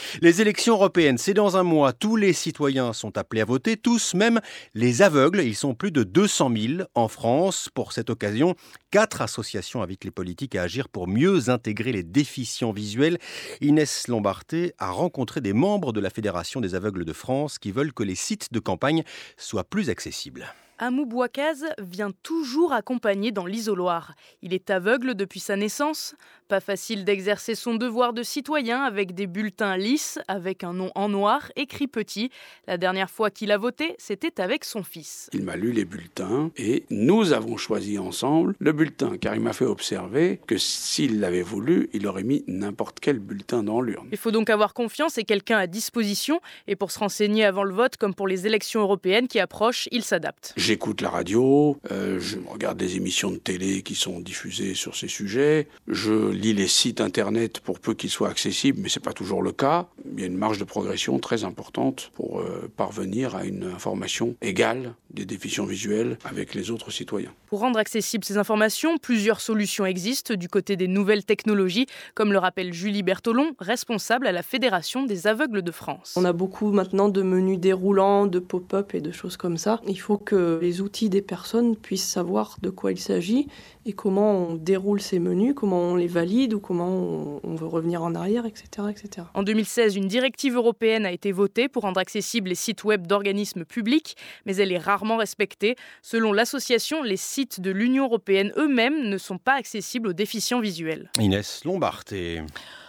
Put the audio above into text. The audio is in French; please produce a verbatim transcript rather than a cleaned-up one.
Les élections européennes, c'est dans un mois. Tous les citoyens sont appelés à voter, tous, même les aveugles. Ils sont plus de deux cent mille en France. Pour cette occasion, quatre associations invitent les politiques à agir pour mieux intégrer les déficients visuels. Inès Lombarté a rencontré des membres de la Fédération des aveugles de France qui veulent que les sites de campagne soient plus accessibles. Amou Bouakaz vient toujours accompagné dans l'isoloir. Il est aveugle depuis sa naissance. Pas facile d'exercer son devoir de citoyen avec des bulletins lisses, avec un nom en noir, écrit petit. La dernière fois qu'il a voté, c'était avec son fils. Il m'a lu les bulletins et nous avons choisi ensemble le bulletin, car il m'a fait observer que s'il l'avait voulu, il aurait mis n'importe quel bulletin dans l'urne. Il faut donc avoir confiance et quelqu'un à disposition. Et pour se renseigner avant le vote, comme pour les élections européennes qui approchent, il s'adapte. J'écoute la radio, euh, je regarde des émissions de télé qui sont diffusées sur ces sujets, je lis les sites internet pour peu qu'ils soient accessibles, mais ce n'est pas toujours le cas. Il y a une marge de progression très importante pour euh, parvenir à une information égale des déficients visuels avec les autres citoyens. Pour rendre accessibles ces informations, plusieurs solutions existent du côté des nouvelles technologies, comme le rappelle Julie Bertolon, responsable à la Fédération des aveugles de France. On a beaucoup maintenant de menus déroulants, de pop-up et de choses comme ça. Il faut que les outils des personnes puissent savoir de quoi il s'agit et comment on déroule ces menus, comment on les valide ou comment on veut revenir en arrière, et cetera, et cetera. En deux mille seize, une directive européenne a été votée pour rendre accessibles les sites web d'organismes publics, mais elle est rarement respectée. Selon l'association, les sites de l'Union européenne eux-mêmes ne sont pas accessibles aux déficients visuels. Inès Lombarté.